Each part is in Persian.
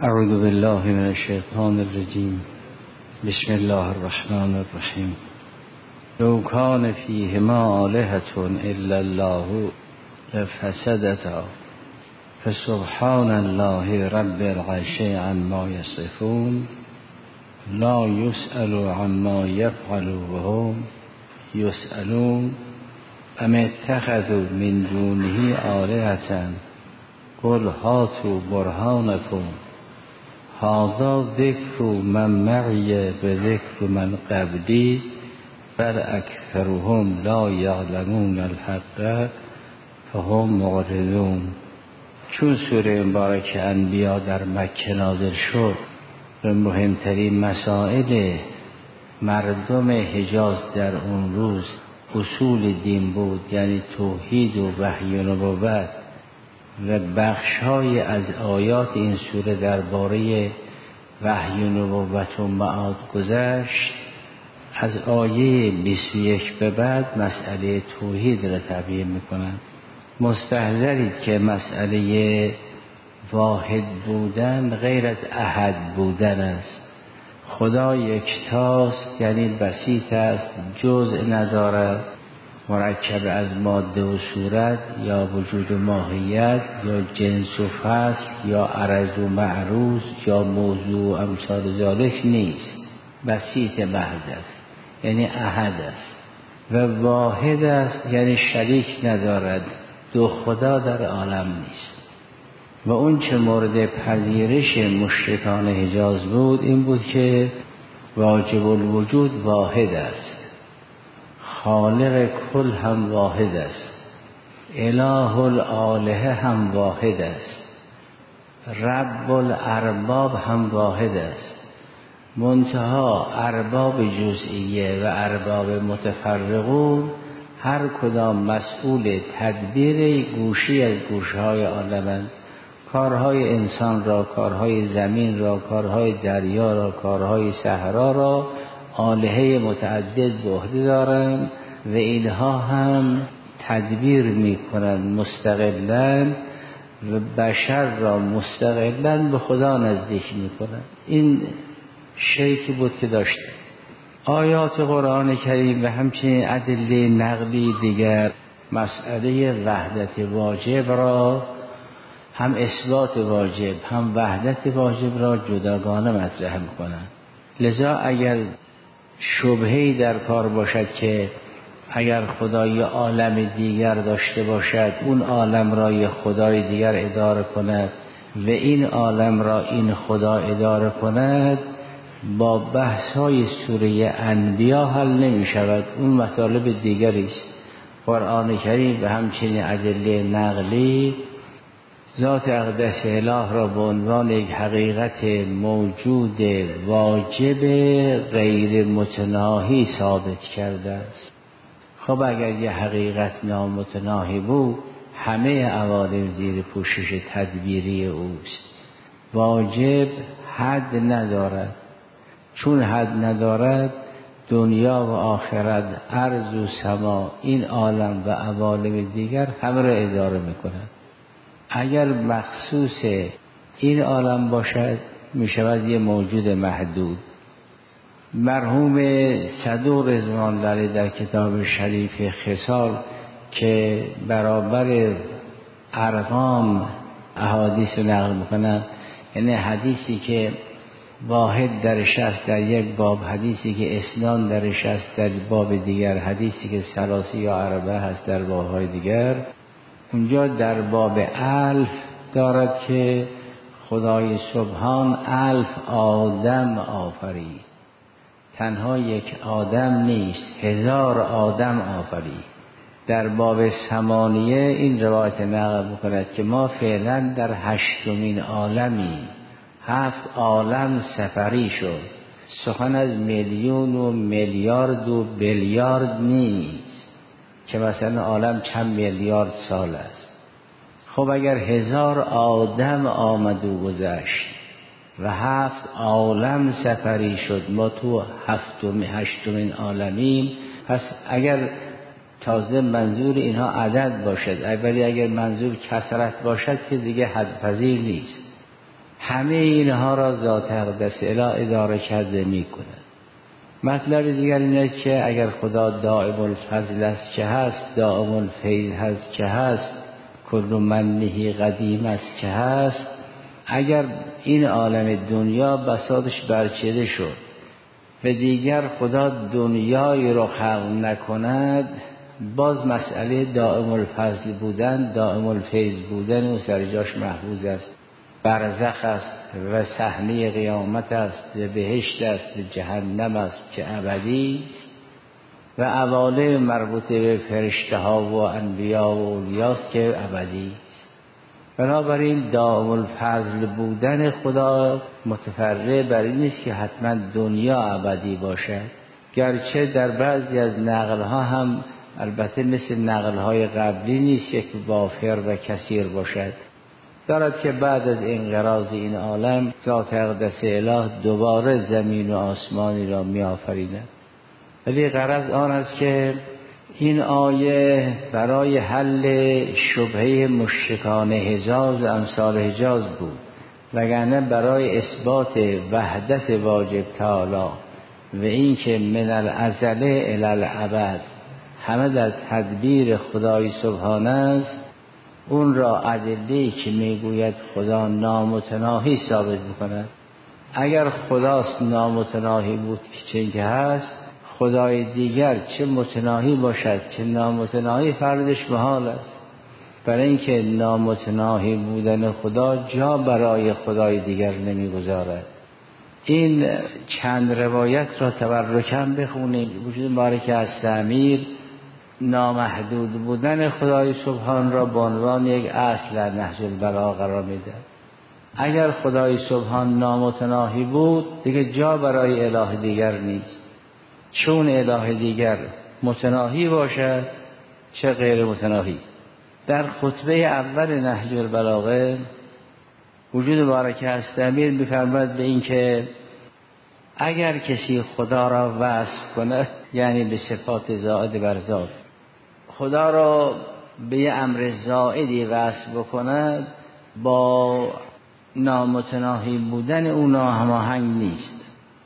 اعوذ بالله من الشیطان الرجیم. بسم الله الرحمن الرحیم. لو کان فیهما آلهة الا الله لفسدتا فسبحان الله رب العرش عما یصفون لا یسأل عما یفعل وهم یسألون ام اتخذوا من دونه آلهة قل هاتوا برهانکم هذا ذکر من معی بذکر من قبلی بل اکثرهم لا یعلمون الحق فهم معرضون. چون سوره مبارک انبیا در مکه نازل شد و مهمترین مسائل مردم حجاز در اون روز اصول دین بود، یعنی توحید و وحی و نبوت، و بخش‌های از آیات این سوره درباره وحی و نبوت و معاد گذشت. از آیه 21 به بعد مسئله توحید را تبیین می‌کنند. مستحضرید که مسئله واحد بودن غیر از احد بودن است. خدا یکتاست، یعنی بسیط است، جزء ندارد، مرکب از ماده و صورت یا وجود و ماهیت یا جنس و فصل یا عرض و معروض یا موضوع و امثال ذالک نیست. بسیط محض است، یعنی احد است و واحد است، یعنی شریک ندارد، دو خدا در عالم نیست. و اون چه مورد پذیرش مشرکان حجاز بود این بود که واجب الوجود واحد است، خالق کل هم واحد است، اله الالهه هم واحد است، رب الارباب هم واحد است. منتها ارباب جزئیه و ارباب متفرقون هر کدام مسئول تدبیر گوشی از گوشهای عالمند. کارهای انسان را، کارهای زمین را، کارهای دریا را، کارهای صحرا را آلهه متعدد به عهده دارند و اینها هم تدبیر میکنند مستقلاً و بشر را مستقلاً به خدا نزدیک میکنند. این شیکی بود که داشت. آیات قرآن کریم و همچنین ادله نقلی دیگر مسئله وحدت واجب را، هم اثبات واجب هم وحدت واجب را جداگانه مطرح میکنند. لذا اگر شبهه‌ای در کار باشد که اگر خدا یه عالم دیگر داشته باشد اون عالم را یه خدای دیگر اداره کند و این عالم را این خدا اداره کند، با بحث‌های سوره انبیا حل نمی شود. اون مطالب دیگری است. قرآن کریم و همچنین ادله نقلی ذات اقدس اله را به عنوان یک حقیقت موجود واجب غیر متناهی ثابت کرده است. خب اگر یه حقیقت نامتناهی بود همه عوالم زیر پوشش تدبیری اوست. واجب حد ندارد. چون حد ندارد دنیا و آخرت، ارض و سما، این عالم و عوالم دیگر همه را اداره میکند. اگر مخصوص این عالم باشد می شود یه موجود محدود. مرحوم صدوق رضوان الله علیه در کتاب شریف خصال که برابر ارقام احادیث نقل میکنند، یعنی حدیثی که واحد درش است در یک باب، حدیثی که اثنان درش است در باب دیگر، حدیثی که ثلاثی یا اربعه هست در بابهای دیگر، اونجا در باب الف دارد که خدای سبحان 1000 آدم آفرید. تنها یک آدم نیست، 1000 آدم آفرید. در باب 8 این روایت نقل می‌کند که ما فعلا در 8مین عالمی، 7 عالم سفری شد. سخن از میلیون و میلیارد و بیلیارد نیست که مثلا عالم چند میلیارد سال است. خب اگر 1000 آدم آمد و گذشت و 7 عالم سفری شد، ما تو 8مین عالمیم، پس اگر تازه منظور اینها عدد باشد، ولی اگر منظور کثرت باشد که دیگه حد پذیر نیست. همه اینها را ذات اقدس اله اداره کرده می کند. مطلب دیگر اینه که اگر خدا دائم الفضل است که هست، دائم الفیض هست که هست، کل منه قدیم است که هست، اگر این عالم دنیا بساطش برچیده شد و دیگر خدا دنیای رو خلق نکند، باز مسئله دائم الفضل بودن، دائم الفیض بودن و سرجاش محفوظ است، برزخ است و صحنه قیامت است و بهشت است و جهنم است که ابدی است و اواله مربوطه به فرشته ها و انبیا و اولیاست که ابدی است. بنابراین دائم الفضل بودن خدا متفرع بر این نیست که حتما دنیا ابدی باشد، گرچه در بعضی از نقل‌ها هم البته مثل نقل‌های قبلی نیست که وافر و کثیر باشد، دارد که بعد از انقراض این عالم ذات اقدس اله دوباره زمین و آسمانی را می آفریند. ولی غرض آن است که این آیه برای حل شبهه مشرکان حجاز و امثال حجاز بود، وگرنه برای اثبات وحدت واجب تعالی و این که من الازل الی الابد همه در تدبیر خدای سبحانه است، اون را ادله‌ای که میگوید خدا نامتناهی ثابت می‌کند. اگر خداست نامتناهی بود که چه هست، خدای دیگر چه متناهی باشد چه نامتناهی فردش محال است، برای اینکه نامتناهی بودن خدا جا برای خدای دیگر نمیگذارد. این چند روایت را تبرکاً بخونید. وجود مبارک از امیر نامحدود بودن خدای سبحان را به عنوان یک اصل در نهج البلاغه قرار میده. اگر خدای سبحان نامتناهی بود دیگه جا برای اله دیگر نیست، چون اله دیگر متناهی باشد چه غیر متناهی. در خطبه اول نهج البلاغه وجود مبارک از امیر می‌فرماید به این که اگر کسی خدا را وصف کنه، یعنی به صفات زائد بر ذات، خدا را به یه امر زائدی وصف بکند، با نامتناهی بودن او ناهماهنگ نیست،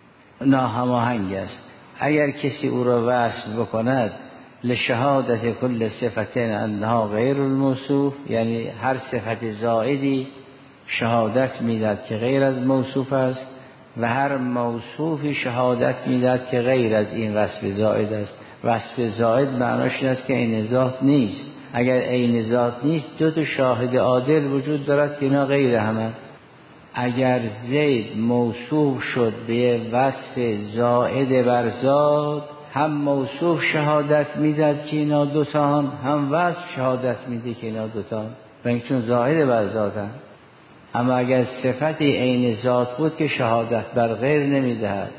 ناهماهنگ است. اگر کسی او را وصف بکند لشهادت کل صفت انها غیر الموصوف، یعنی هر صفت زائدی شهادت میداد که غیر از موصوف است و هر موصوفی شهادت میداد که غیر از این وصف زائد است. وصف زائد معناش این است که عین ذات نیست. اگر عین ذات نیست دو تا شاهد عادل وجود دارد که اینا غیر همه. اگر زید موصوف شد به وصف زائد بر ذات، هم موصوف شهادت میداد که اینا دوتان، هم وصف شهادت میده که اینا دوتان، چون زائد بر ذاتن. اما اگر صفتی عین ذات بود که شهادت بر غیر نمیدهد.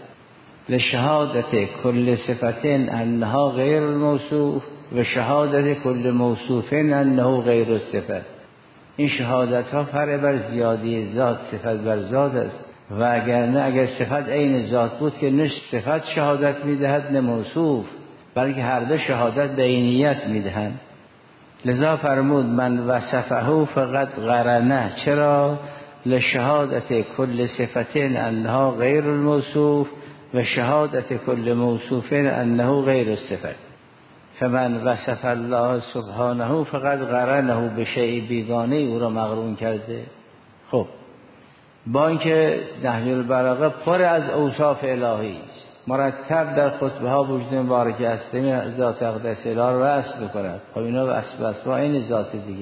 لشهادت کل صفت انها غیر الموصوف و شهادت کل موصوف انه غیر الصفت. این شهادت ها فرع بر زیادی ذات، صفت بر ذات است. و اگر نه، اگر صفت عین ذات بود که نه صفت شهادت میدهد نه موصوف، بلکه هر دو شهادت به عینیت میدهند. لذا فرمود من وصفه فقط قرنه. چرا؟ لشهادت کل صفت انها غیر الموصوف و شهادت کل موصوف انه غیر الصفت. فمن وصف الله سبحانه فقط قرنه به شیء بیگانه او را مقرون کرده. خب با اینکه نهج البلاغه پر از اوصاف الهی است، مرتب در خطبه ها وجود مبارک است ذات اقدس اله را وصف می‌کند. خب اینا وصف این ذات دیگه.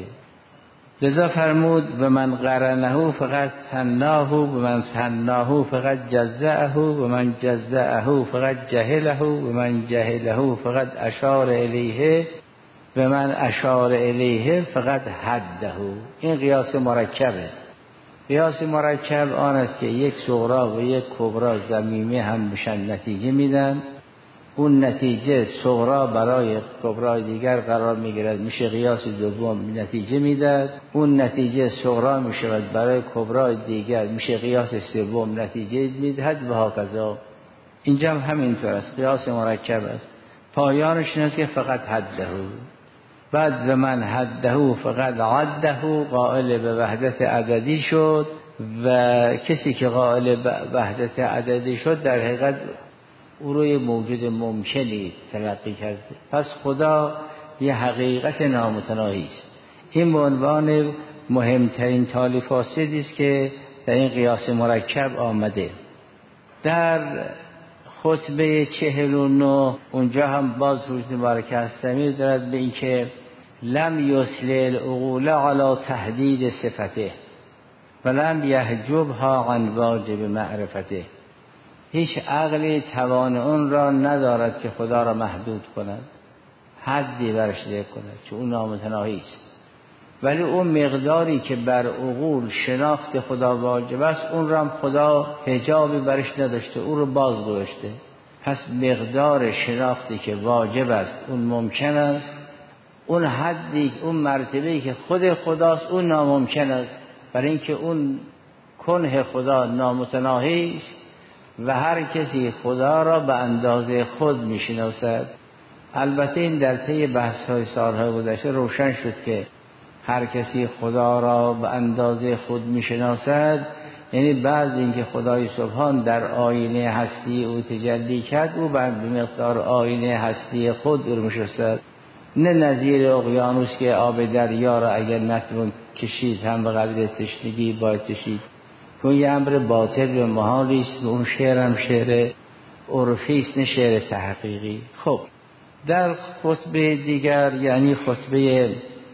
لذا فرمود و من قرنه فقط ثناه و من ثناه فقط جزعه و من جزعه فقط جهله و من جهله فقط اشار الیه و من اشار الیه فقط حده. این قیاس مرکبه. قیاس مرکب آن است که یک صغرا و یک کبرا ضمیمه هم بشن نتیجه میدن. اون نتیجه صغرا برای کبرای دیگر قرار میگیرد، میشه قیاس دوم نتیجه میداد. اون نتیجه صغرا میشود برای کبرای دیگر، میشه قیاس سوم نتیجه میدهد و هاکذا. اینجا هم همینطور است، قیاس مرکب است. پایانش این است که فقط حده. بعد و من حده فقط عده، قائل به وحدت عددی شد و کسی که قائل وحدت عددی شد در حقیقت او روی موجود ممکنی تلقی کرده. پس خدا یه حقیقت نامتناهی است. این به عنوان مهمترین تالیف فاسدی است که در این قیاس مرکب آمده. در خطبه 49 اونجا هم باز روز مبارک هستمی دارد به این که لم یسل العقول علی تحدید صفته ولم یحجبها عن واجب معرفته. هیچ عقلی توان اون را ندارد که خدا را محدود کند، حدی برش ده کند، چون اون نامتناهی است. ولی اون مقداری که بر عقول شناخت خدا واجب است اون را هم خدا حجابی برش نداشته، اون رو باز گذاشته. پس مقدار شناختی که واجب است اون ممکن است، اون حدی، اون مرتبه‌ای که خود خداست اون ناممکن است، برای اینکه اون کنه خدا نامتناهی است و هر کسی خدا را به اندازه خود میشناسد. البته این در طی بحث‌های سال‌های گذشته روشن شد که هر کسی خدا را به اندازه خود میشناسد، یعنی بعض اینکه خدای سبحان در آینه هستی او تجلی کرد، او بعد به مقدار آینه هستی خود او میشناسد، نه نظیر اقیانوس که آب دریا را اگر نتوان کشید هم به قدر تشنگی باید کشید، که یه امر باطل و محالی است. و اون شعر هم شعر عرفی است نه شعر تحقیقی. خب در خطبه دیگر یعنی خطبه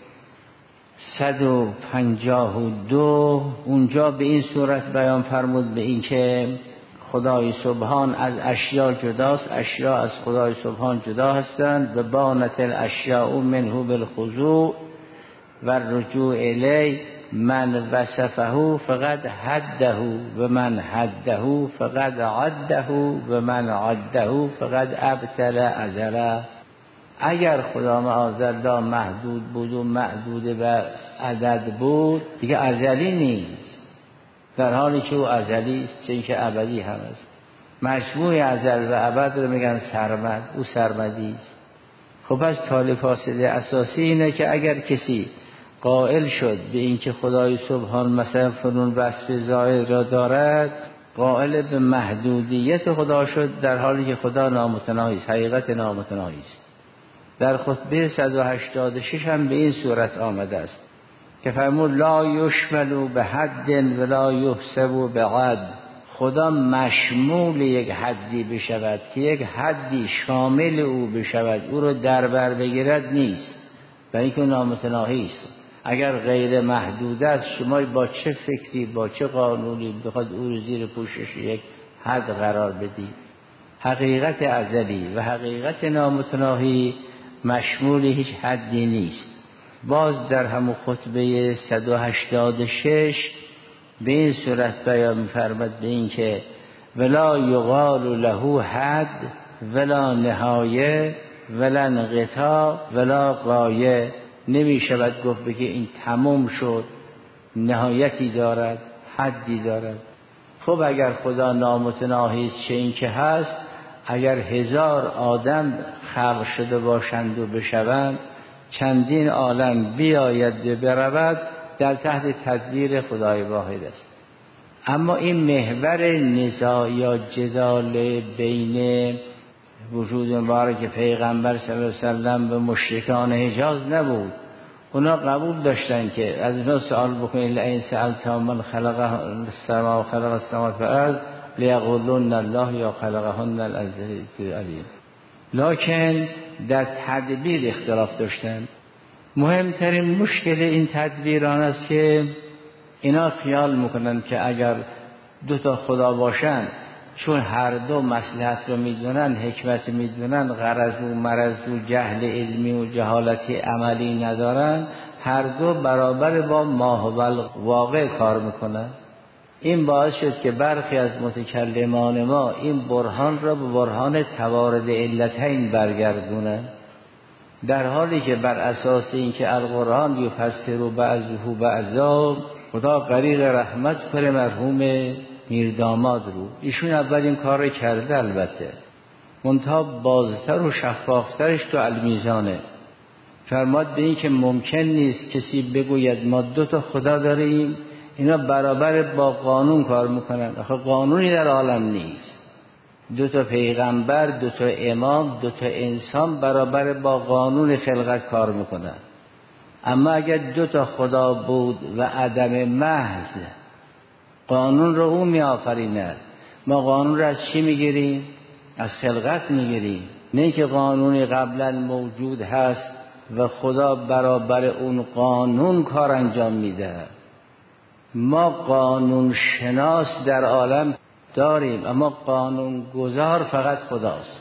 152 اونجا به این صورت بیان فرمود به این که خدای سبحان از اشیاء جداست، اشیاء از خدای سبحان جدا هستند و بانت الاشیاء منه بالخضوع و رجوع الی من وصفه فقد حده و من حده فقد عده و من عده فقد ابطل ازله. اگر خدا معاذالله محدود بود و معدود به عدد بود دیگه ازلی نیست، در حالی که او ازلی است، چون که ابدی هم است. مجموع ازل و ابد رو میگن سرمد، او سرمدی است. خب پس تالیف فاسد اساسی اینه که اگر کسی قائل شد به اینکه خدای سبحان مثلا فلان وصف ظاهر را دارد، قائل به محدودیت خدا شد، در حالی که خدا نامتناهی است، حقیقت نامتناهی است. در خطبه 186 هم به این صورت آمده است که فرمود لا یشمل به حد ولا یحسب به عد. خدا مشمول یک حدی بشود که یک حدی شامل او بشود، او رو در بر بگیرد نیست، برای اینکه نامتناهی است. اگر غیر محدود است شما با چه فکری با چه قانونی بخواد او رو زیر پوشش یک حد قرار بدید؟ حقیقت ازلی و حقیقت نامتناهی مشمول هیچ حدی نیست. باز در همون خطبه 186 به این صورت بیان می‌فرماد به این که ولا یقال له حد ولا نهایه ولا انقطاع ولا غایه. نمی شود گفت که این تمام شد، نهایتی دارد، حدی دارد. خب اگر خدا نامتناهی است چه این که هست، اگر 1000 آدم خلق شده باشند و بشوند، چندین عالم بیاید برود، در تحت تدبیر خدای واحد است. اما این محور نزاع یا جدال بین وجود مبارک پیغمبر صلی الله علیه وسلم و مشرکان حجاز نبود. اونا قبول داشتن که از اینا سوال بکنید لئن سألتهم من خلق السماء و خلق السماوات والارض لیقولن الله یا خلقهن العزیز العلیم. لکن در تدبیر اختلاف داشتن. مهمترین مشکل این تدبیران است که اینا خیال میکنن که اگر دو تا خدا باشن، چون هر دو مصلحت رو میدونن، حکمت میدونن، غرض و مرض و جهل علمی و جهالتی عملی ندارن، هر دو برابر با ماهول واقع کار میکنن. این باعث شد که برخی از متکلمان ما این برهان را به برهان توارد علتین برگردونن، در حالی که بر اساس اینکه القرآن یفسر بعضه بعضا، خدا غریق رحمت کنه مرحوم میرداماد رو. ایشون اول این کار رو کرده، البته منتها بازتر و شفافترش تو المیزانه. فرماد به این که ممکن نیست کسی بگوید ما 2 تا خدا داریم، اینا برابر با قانون کار میکنن. آخه قانونی در عالم نیست. 2 پیغمبر، 2 امام، 2 انسان برابر با قانون خلقت کار میکنن. اما اگر 2 خدا بود و عدم محض، قانون رو اون میآفریند. ما قانون رو از چی میگیریم؟ از خلقت میگیریم. نه که قانونی قبلا موجود هست و خدا برابر اون قانون کار انجام میده. ما قانون شناس در عالم داریم، اما قانون گذار فقط خداست.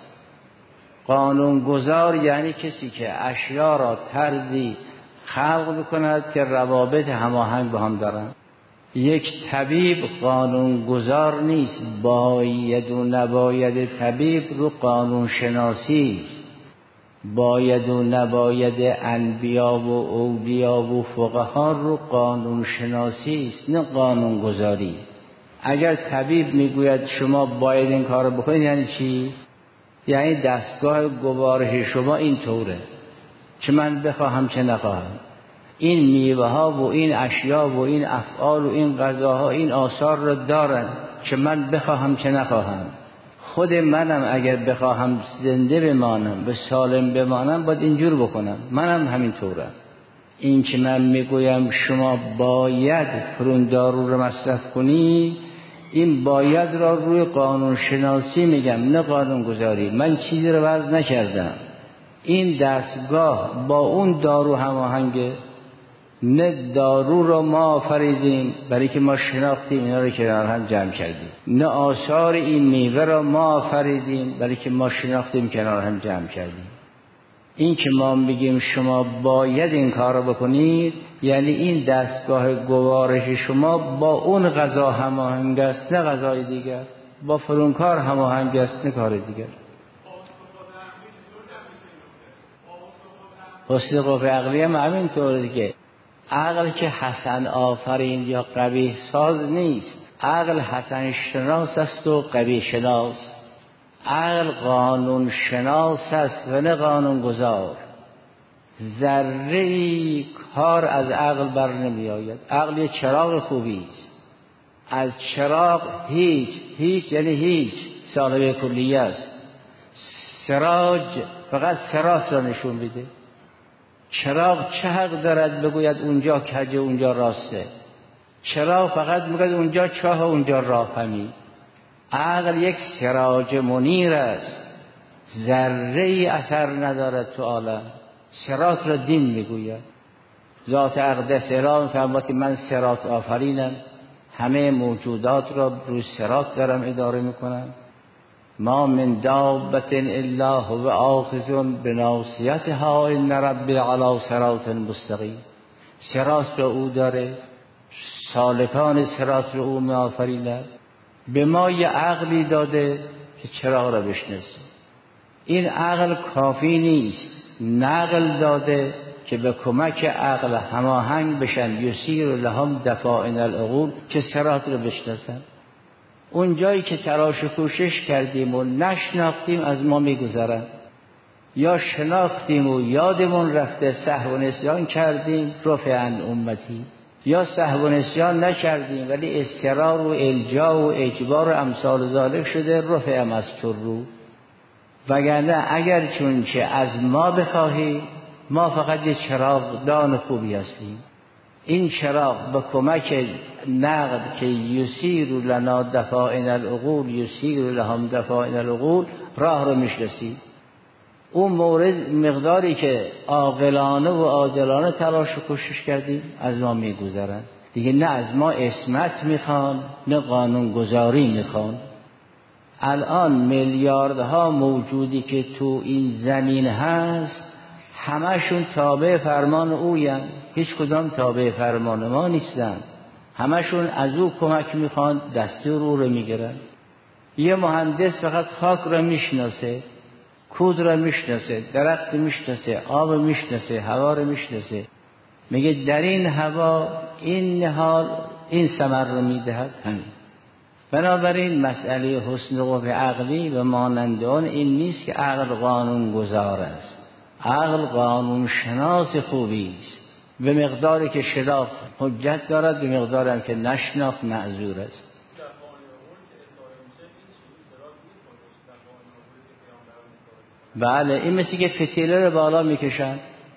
قانون گذار یعنی کسی که اشیا را طرزی خلق بکند که روابط هماهنگ با هم دارند. یک طبیب قانون گذار نیست. باید و نباید طبیب رو قانون شناسی است. باید و نباید انبیا و اولیا و فقها رو قانون شناسی است، نه قانون گذاری. اگر طبیب میگوید شما باید این کار بکنید یعنی چی؟ یعنی دستگاه گوارش شما این طوره، چه من بخواهم چه نخواهم. این میوه ها و این اشیا و این افعال و این غذاها این آثار را دارن، چه من بخواهم چه نخواهم. خود منم اگر بخواهم زنده بمانم و سالم بمانم باید اینجور بکنم. منم همین طورم. این که من میگویم شما باید فرون دارو رو مصرف کنی، این باید را روی قانون شناسی میگم، نه قانون گذاری. من چیزی رو وضع نکردم. این دستگاه با اون دارو هماهنگه. نه دارو رو ما آفریدیم برای که ما شناختیم اینا رو کنار هم جمع کردیم، نه آثار این میوه رو ما آفریدیم برای که ما شناختیم کنار هم جمع کردیم. این که ما میگیم شما باید این کار رو بکنید یعنی این دستگاه گوارش شما با اون غذا هماهنگ است، نه غذای دیگر. با فرونکار هماهنگ است، نه کار دیگر. حسن قوه عقلی هم همینطوره دیگه. عقل که حسن آفرین یا قبیح ساز نیست. عقل حسن شناس است و قبیح شناس. عقل قانون شناس است و نه قانون گذار. ذره‌ای کار از عقل بر نمی آید. عقل یه چراغ خوبی است. از چراغ هیچ یعنی هیچ سالبه کلیه است. سراج فقط سراس را نشون میده. چراغ چه حق دارد بگوید اونجا کجه اونجا راسته؟ چراغ فقط میگوید اونجا چاه اونجا راه همی. عقل یک سراج منیر است، ذره‌ای اثر ندارد تو عالم. صراط را دین میگوید. ذات اقدس را میفرماید که من صراط آفرینم، همه موجودات را روی صراط دارم اداره میکنم. ما من دابة الا هو آخذ بناصیتها ان ربی علی صراط مستقیم. صراط را او داره، سالکان صراط را او میآفریند. به ما یه عقلی داده که چراغ را بشناسه. این عقل کافی نیست، نقل داده که به کمک عقل هماهنگ بشن. یسیر لهم دفائن العقول که صراط را بشناسن. اون جایی که تلاش و کوشش کردیم و نشناختیم از ما میگذرن، یا شناختیم و یادمون رفته سهو و نسیان کردیم رفعن امتی، یا سهو و نسیان نکردیم ولی اضطرار و الجا و اجبار و امثال ذالک شده رفعم از رو. وگرنه اگر چون که از ما بخواهی ما فقط یه چراغدان خوبی هستیم. این چراغ به کمک نقد که یسیر لنا دفائن العقول یسیر لهم دفائن العقول راه رو میشناسی. اون مورد مقداری که عاقلانه و عادلانه تلاش و کوشش کردیم از ما میگذرن دیگه. نه از ما عصمت میخوان نه قانون گذاری میخوان. الان میلیاردها موجودی که تو این زمین هست همشون تابع فرمان اوین، هیچ کدام تابع فرمان ما نیستن. همشون از او کمک میخوان، دستور او رو میگیرن. یه مهندس فقط خاک رو میشناسه، کود رو میشناسه، درخت میشناسه، آب میشناسه، هوا رو میشناسه. میگه در این هوا این نهال این ثمر رو میدهد. همین. بنابراین مسئله حسن قوه عقلی و مانند آن این نیست که عقل قانون گذار است. عقل قانون شناس خوبی است. به مقداری که شناخت حجت دارد، به مقداری هم که نشناخت معذور است. بله این مثل که فتیله رو بالا میکشن.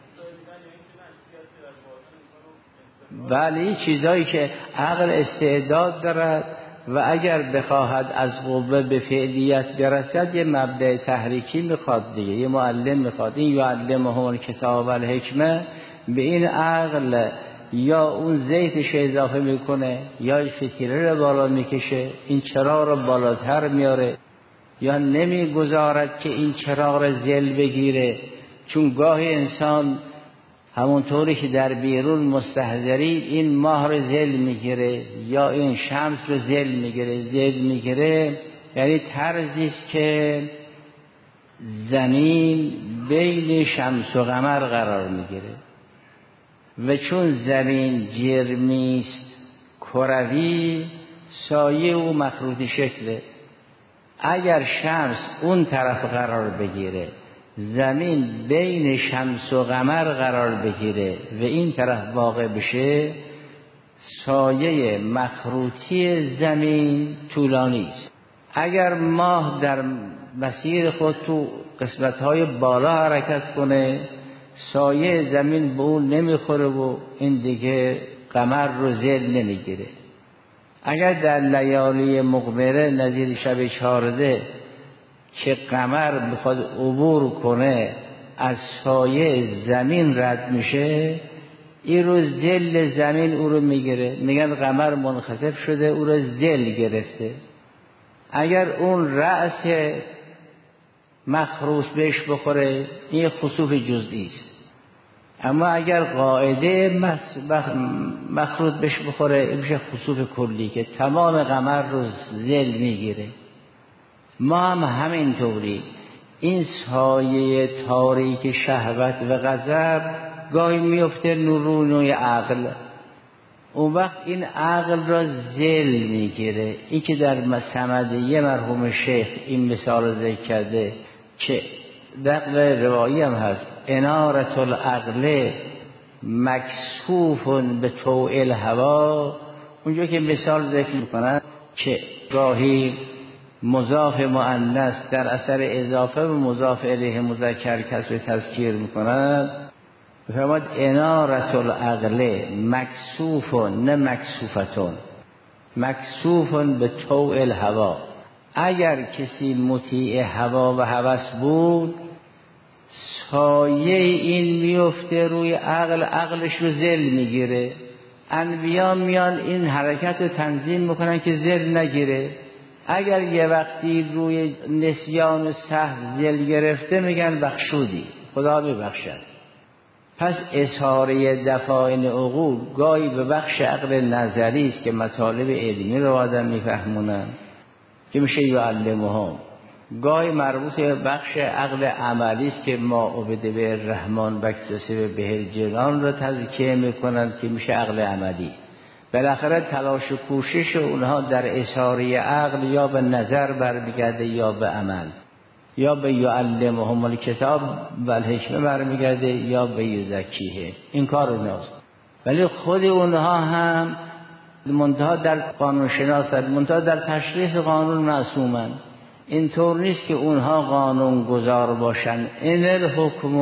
بله این چیزایی که عقل استعداد دارد و اگر بخواهد از قوه به فعلیت برسد یه مبدأ تحریکی میخواد دیگه، یه معلم میخواد. این یعلمهم الکتاب و الحکمه، به این عقل یا اون زیتش اضافه میکنه یا فتیله رو بالا میکشه، این چراغ رو بالاتر میاره، یا نمیگذارد که این چراغ رو زل بگیره. چون گاهی انسان همونطوری که در بیرون مستحضرید این ماه رو زل میگیره یا این شمس رو زل میگیره، یعنی طرزی است که زمین بین شمس و قمر قرار میگیره و چون زمین جرمی است کروی، سایه او مخروطی شکله. اگر شمس اون طرف قرار بگیره، زمین بین شمس و قمر قرار بگیره و این طرف واقع بشه، سایه مخروطی زمین طولانی است. اگر ماه در مسیر خود تو قسمت‌های بالا حرکت کنه، سایه زمین به اون نمیخوره و این دیگه قمر رو زل نمیگیره. اگر در لیالی مقمره نظیر شب 14 که قمر بخواد عبور کنه از سایه زمین رد میشه، این رو زل زمین او رو میگیره، میگن قمر منخسف شده، او رو زل گرفته. اگر اون رأس مخروط بهش بخوره، این خسوف جزئی است. اما اگر قاعده مخروط بهش بخوره، این میشه خسوف کلی که تمام قمر رو زل میگیره. ما هم همینطوری این سایه تاریک شهوت و غضب گاهی میفته نورونوی عقل، اون وقت این عقل را زل میگیره. این که در سمدیه مرحوم شیخ این مثال ذکر کرده که نقل روایی هم هست، انارة العقل مکسوف به طوع الهوا، اونجا که مثال ذکر میکنن که گاهی مضاف مؤنث در اثر اضافه و مضاف الیه مذکر کسر تذکیر میکنند، بفرماد انارة العقل مکسوف، نه مکسوفتون، مکسوف به طوع الهوا. اگر کسی مطیع هوا و هوس بود، سایه این میفته روی عقل، عقلش رو زل میگیره. انبیا میان این حرکت رو تنظیم میکنن که زل نگیره. اگر یه وقتی روی نسیان و سهو زل گرفته، میگن بخشودی، خدا ببخشد. پس اظهاره دفاعن عقول گاهی به بخش عقل نظری است که مطالب علمی رو آدم میفهمونن که میشه یعلمهم، گاهی مربوط به بخش عقل عملی است که ما عبد به الرحمن بکتسب به الجنان رو تزکیه میکنن که میشه عقل عملی. بالاخره تلاش و کوشش اونها در اظهاره عقل یا به نظر برمیگرده یا به عمل، یا به یعلمهم الکتاب و الحکمه برمیگرده یا به یزکیه. این کار اونهاست. ولی خود اونها هم منتها در قانون شناسند، منتها در تشریح قانون معصومن. اینطور نیست که اونها قانون گذار باشن. ان الحکم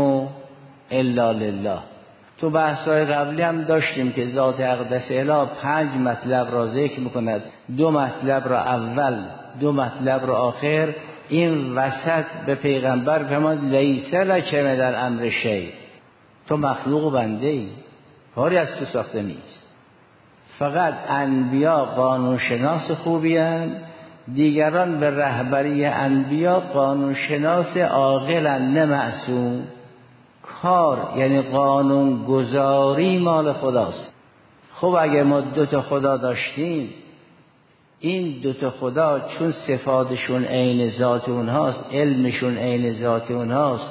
الا لله. تو بحث‌های قبلی هم داشتیم که ذات اقدس اله 5 مطلب را ذکر میکند، 2 مطلب را اول، 2 مطلب را آخر. این وسط به پیغمبر فرمود لیس لک من الامر شیء، تو مخلوق و بنده ای، کاری از تو ساخته نیست. فقط انبیا قانون شناس خوبی هستند، دیگران به رهبری انبیا قانون شناس عاقلند، نه معصوم. کار یعنی قانون گذاری مال خداست. خب اگه ما 2 تا خدا داشتیم، این 2 تا خدا چون صفاتشون عین ذات اونهاست، علمشون عین ذات اونهاست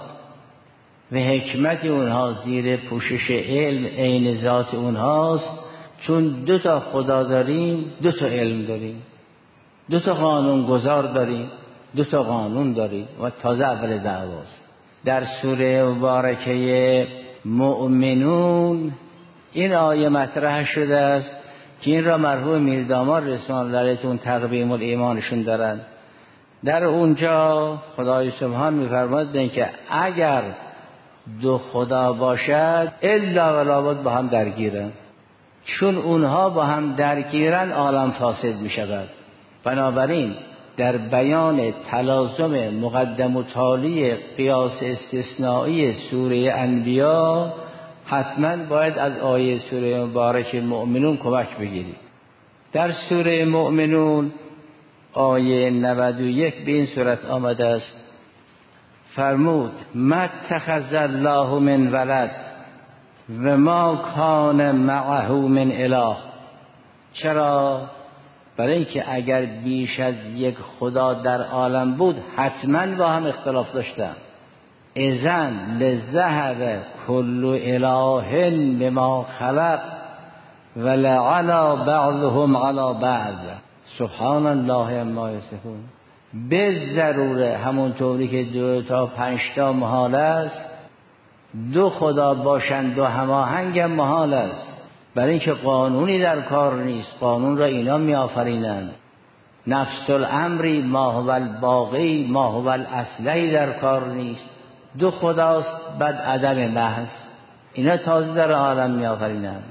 و حکمت اونها زیر پوشش علم عین ذات اونهاست، چون 2 تا خدا داریم 2 تا علم داریم، 2 تا قانون گذار داریم، 2 تا قانون داریم و تازه اول دعواست. در سوره مبارکه مؤمنون این آیه مطرح شده است که این را مرحوم میرداماد رضوان الله علیه تقویم الایمانشون دارن. در اونجا خدای سبحان میفرماید که اگر دو خدا باشد الا ولا بد با هم درگیرن، چون اونها با هم درگیرن عالم فاسد می شود. بنابراین در بیان تلازم مقدم و تالی قیاس استثنایی سوره انبیا حتما باید از آیه سوره مبارک مؤمنون کمک بگیرید. در سوره مؤمنون آیه 91 به این صورت آمده است، فرمود ما اتخذ الله من ولد و ما کان معه من اله. چرا؟ برای اینکه اگر بیش از یک خدا در عالم بود حتما با هم اختلاف داشتن. اذن لذهب کل اله بما خلق ولعنا بعضهم علی بعض سبحان الله عما یصفون. به ضروره همونطوری که 2 تا 5 تا محال است، دو خدا باشند و هماهنگ محال است، برای اینکه قانونی در کار نیست. قانون را اینا می آفرینند. نفس الامری ما هو الباقی ما هو الاصلی در کار نیست. دو خداست بعد عدم محض، اینا تازه در عالم می آفرینند.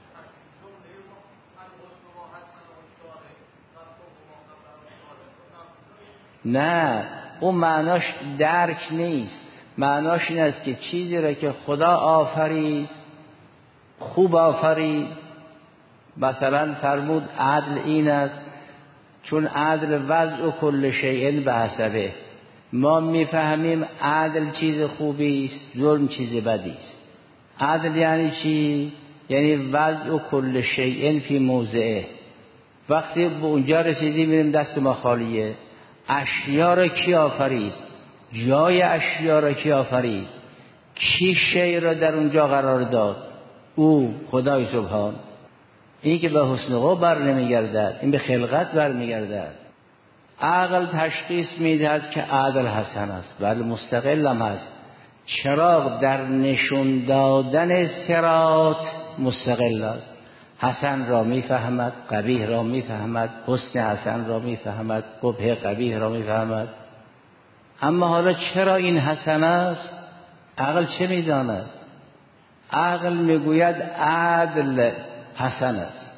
نه، اون معناش درک نیست. معناش این است که چیزی را که خدا آفرید خوب آفرید. مثلا فرمود عدل این است، چون عدل وضع کل شیء به حسبه. ما میفهمیم عدل چیز خوبی است، ظلم چیز بدی است. عدل یعنی چی؟ یعنی وضع کل شیء فی موضعه. وقتی به اونجا رسیدیم میریم دست ما خالیه. اشیا را کی آفرید؟ جای اشیا را کی آفرید؟ کی شی را در اونجا قرار داد؟ او خدای سبحان. این که به حسن قو بر نمیگردد، این به خلقت بر میگردد. عقل تشخیص میدهد که عدل حسن است، بله مستقل هم هست. چراغ در نشون دادن صراط مستقل است. حسن را میفهمد، قبیح را میفهمد، حسن حسن را میفهمد، قبح قبیح را میفهمد. اما حالا چرا این حسن است؟ عقل چه میداند؟ عقل میگوید عدل حسن است،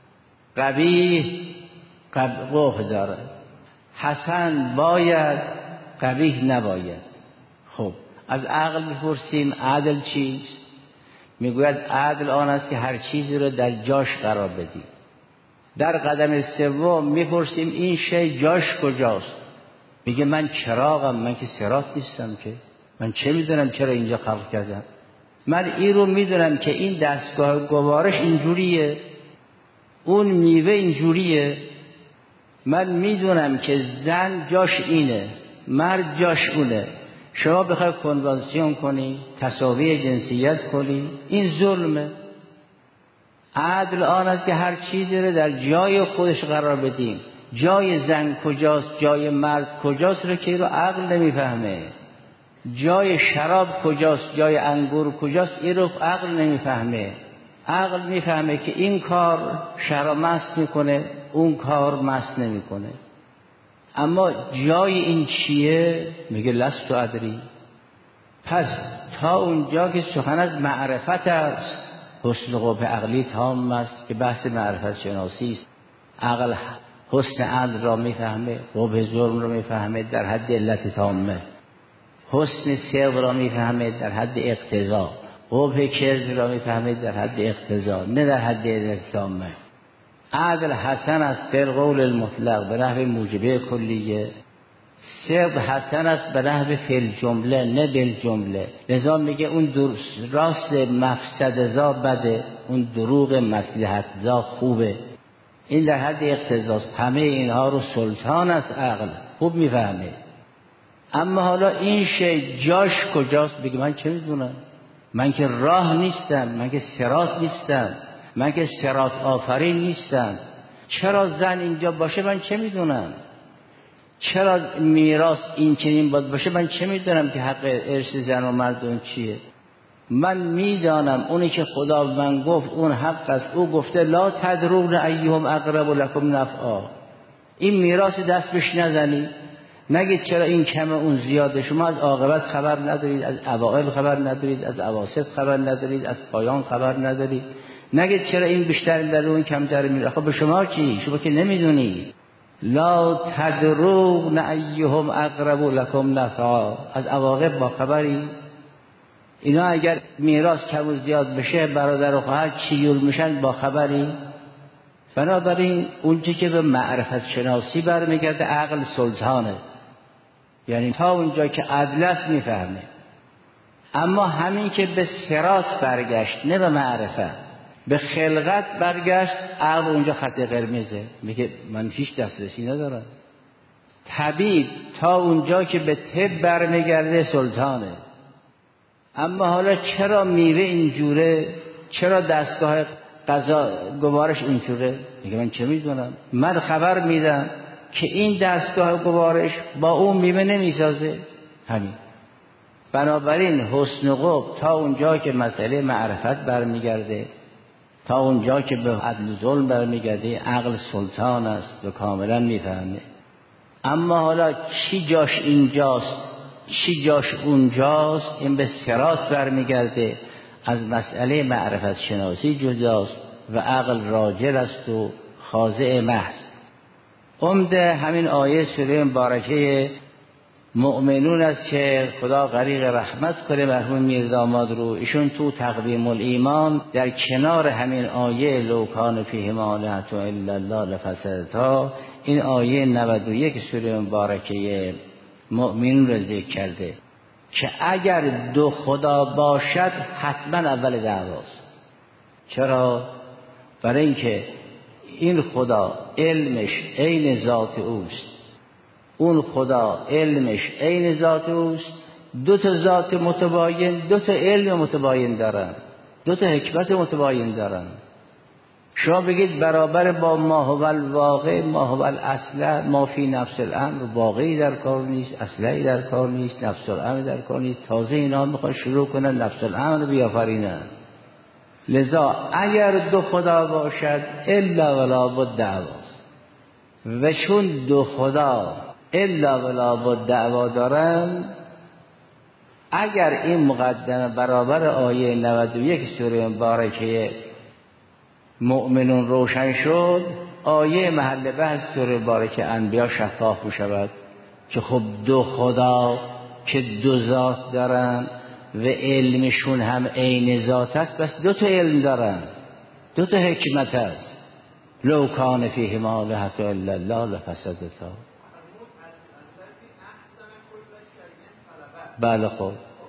قبیح قبح دارد. حسن باید، قبیح نباید. خب از عقل بپرسیم عدل چیست؟ میگوید عدل آن است که هر چیزی رو در جاش قرار بدیم. در قدم سوم میپرسیم این شی جاش کجاست؟ میگه من چراغم، من که صراط نیستم، که من چه میدونم چرا اینجا خلق کردم؟ من این رو میدونم که این دستگاه گوارش اینجوریه، اون میوه اینجوریه. من میدونم که زن جاش اینه، مرد جاش اونه. شما بخوای کنوانسیون کنی، تساوی جنسیت کنی، این ظلمه. عدل آن است که هر چیزی رو در جای خودش قرار بدیم. جای زن کجاست، جای مرد کجاست رو که رو عقل نمیفهمه. جای شراب کجاست، جای انگور کجاست، این رو عقل نمیفهمه. عقل میفهمه که این کار شراب مست میکنه، اون کار مست نمیکنه. اما جای این چیه؟ میگه لست ادری. پس تا اونجا که سخن از معرفت است، حسن قبح عقلی تام است که بحث معرفت شناسی است. عقل حسن عدل را میفهمه، قبح ظلم را میفهمه در حد علت تامه. حسن صدق را میفهمه در حد اقتضا، قبح کذب را میفهمه در حد اقتضا، نه در حد علت تامه. عدل حسن است به قول المطلق به نحو موجبه کلیه. صدق حسن است به نحو فی الجمله نه بالجمله. لذا میگه اون راست مفسد زا بده، اون دروغ مصلحت زا خوبه. این در حد اقتضاست. همه اینها رو سلطان است عقل خوب میفهمه. اما حالا این شی جاش کجاست؟ بگه من چه میدونم؟ من که راه نیستم، من که صراط نیستم، من که صراط آفرین نیستم. چرا زن اینجا باشه من چه میدونم؟ چرا میراث این چنین باید باشه من چه میدونم که حق ارث زن و مرد اون چیه؟ من میدانم اونی که خدا من گفت اون حق است. او گفته لا تدرون ایهم اقرب لکم نفعا. این میراث دست بهش نزنید، نگید چرا این کمه اون زیاده. شما از عاقبت خبر ندارید، از اوائل خبر ندارید، از اواسط خبر ندارید، از پایان خبر ندارید. نگید چرا این بیشتر میده اون کمتر میده. خب به شما چی؟ شما که نمیدونید. لا تدرون ایهم اقرب لکم نفعا. از عواقب با خبری؟ اینا اگر میراث کم و زیاد بشه برادر و خواهر چیول میشن با خبری؟ بنابراین اونچه که به معرفت شناسی برمیگرده عقل سلطانه، یعنی تا اونجا که عدل است میفهمه. اما همین که به صراط برگشت، نه به معرفت، به خلقت برگشت، عقل اونجا خط قرمزه، میگه من هیچ دسترسی ندارم. طبیب تا اونجا که به طب برمیگرده سلطانه. اما حالا چرا میوه اینجوره؟ چرا دستگاه قضا گوارش اینجوره؟ میگه من چه میدونم؟ من خبر میدم که این دستگاه گوارش با اون میوه نمیسازه. همین. بنابراین حسن و قبح تا اونجا که مسئله معرفت برمیگرده، تا اونجا که به عدل و ظلم برمیگرده، عقل سلطان است و کاملا میفهمه. اما حالا چی جاش اینجاست، چی جاش اونجاست، این به صراط برمیگرده. از مسئله معرفت شناسی جداست و عقل راجل است و خاضع محض. عمده همین آیه سوره مبارکه مؤمنون است که خدا غریق رحمت کنه مرحوم میرداماد رو. ایشون تو تقویم الایمان در کنار همین آیه لو کان فیهما آلهة الا الله لفسدتا، این آیه 91 سوره مبارکه مؤمنون رو ذکر کرده که اگر دو خدا باشد حتما اول دعواست. چرا؟ برای اینکه این خدا علمش عین ذات اوست، اون خدا علمش عین ذات اوست. دو تا ذات متباین، دو تا علم متباین دارن، دو تا حکمت متباین دارن. شما بگید برابر با ما هو الواقع، ما هو الاصل، ما فی نفس الامر، واقعی در کار نیست، اصلی در کار نیست، نفس الامر در کار نیست. تازه اینا میخوان شروع کنن نفس الامر بیافرینن. لذا اگر دو خدا باشد الا ولا بد دعواست، و چون دو خدا الا ولا بد دعوا دارن، اگر این مقدمه برابر آیه 91 سوره مبارکه مؤمنون روشن شد، آیه محل بحث سوره مبارکه انبیا شفاف می‌شود که خب دو خدا که دو ذات دارن و علمشون هم عین ذات است، بس دو تا علم دارن، دو تا حکمت است. لو کان فیهما آلهة الا الله لفسدتا. بله خب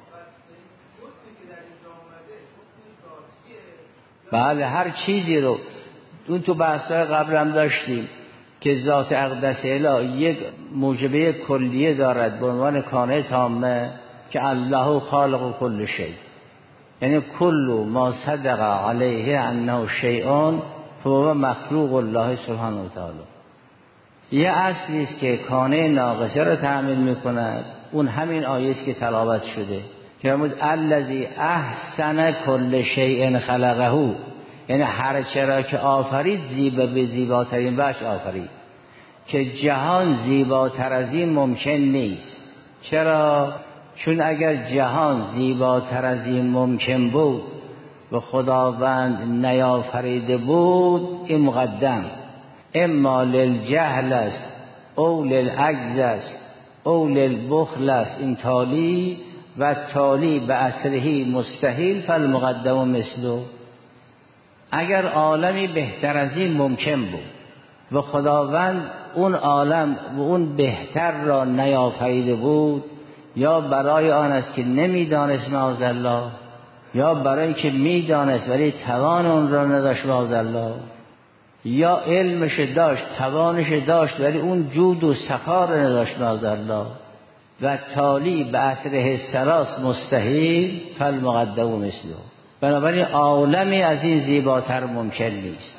بله هر چیزی رو اون تو بحث‌های قبل هم داشتیم که ذات اقدس اله یک موجبه کلیه دارد به عنوان کانه تامه که الله خالق کل شیء، یعنی کل ما صدق علیه انه شیء فهو مخلوق الله سبحانه و تعالی. یه اصلی است که کانه ناقصه را تعمیل می‌کند، اون همین آیه است که تلاوت شده که فرمود الذی احسن کل شیء خلقه، یعنی هر چرا که آفرید زیبا به زیباترین وجه آفرید، که جهان زیباتر از این ممکن نیست. چرا؟ چون اگر جهان زیباتر از این ممکن بود و خداوند نیافریده بود، این مقدم اما للجهل است او للعجز است او للبخل است، این تالی و تالی به اصلهی مستحیل فالمقدم مثله. اگر عالمی بهتر از این ممکن بود و خداوند اون عالم و اون بهتر را نیافریده بود، یا برای آن است که نمیدانست معاذالله، یا برای که میدانست ولی توان اون را نداشت معاذالله، یا علمش داشت توانش داشت ولی اون جود و سخا را نداشت معاذالله، و تالی به اثر سراس مستحیل فالمقدم مثله. بنابراین عالمی از این زیباتر ممکن نیست.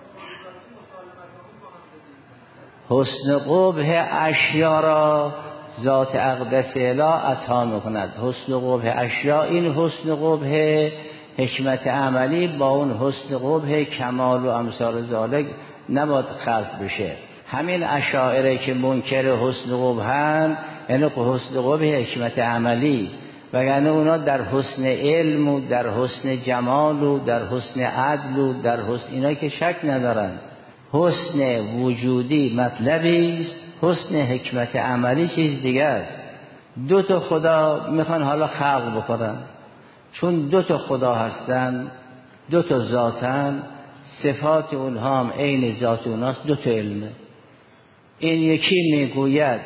حسن قبح اشیا را ذات اقدس اله عطا میکند. حسن قبح اشیا، این حسن قبح حکمت عملی با اون حسن قبح کمال و امثال ذالک نباید خلط بشه. همین اشاعره که منکر حسن قبحن یعنی حسن قبح حکمت عملی، وگرنه اونا در حسن علم و در حسن جمال و در حسن عدل و در حسن اینا که شک ندارن. حسن وجودی مطلبی است، حسن حکمت عملی چیز دیگه است. دو تا خدا میخوان حالا خلق بکنن، چون دو تا خدا هستن، دو تا ذاتن، صفات اونها هم عین ذات اوناست، دو تا علمه. این یکی میگوید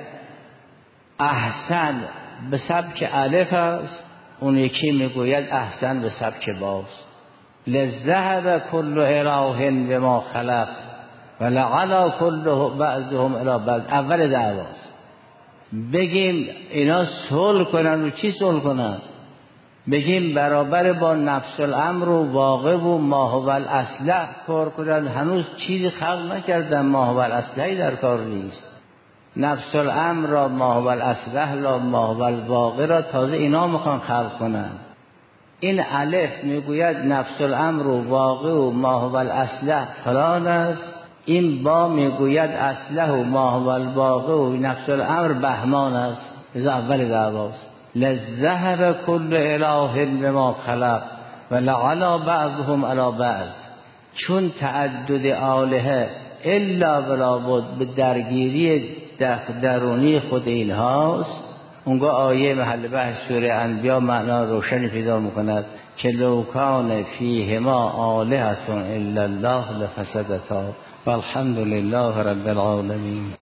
احسن به سبک الف است، اون یکی میگوید احسن به سبک باست. لذهب کل اله بما خلق ولعلا کل بعضهم الی بعض. اول دعواست. بگیم اینا صلح کنن و چی صلح کنن؟ بگیم برابر با نفس الامر و واقع و ما هو الاصلح کار کنن. هنوز چیزی خلق نکردن، ما هو الاصلحی در کار نیست. نفس الامر را، ما هو الاصلح را، ما هو الواقع را تازه اینا میخوان خلق کنن. این الف میگوید نفس الامر و واقع و ما هو الاصلح فلان است، این با میگوید اصلح و ما هو الواقع و نفس الامر بهمان است. از اول دعواست. لذهب کل اله بما خلق ولعلا بعضهم علی بعض. چون تعدد آلهه الا بلا بد به درگیری درونی خود اینهاست، اونگاه آیه محل بحث سوره انبیاء معنا روشنی پیدا میکند که لو کان فیهما آلهة الا الله لفسدتا والحمد لله رب العالمین.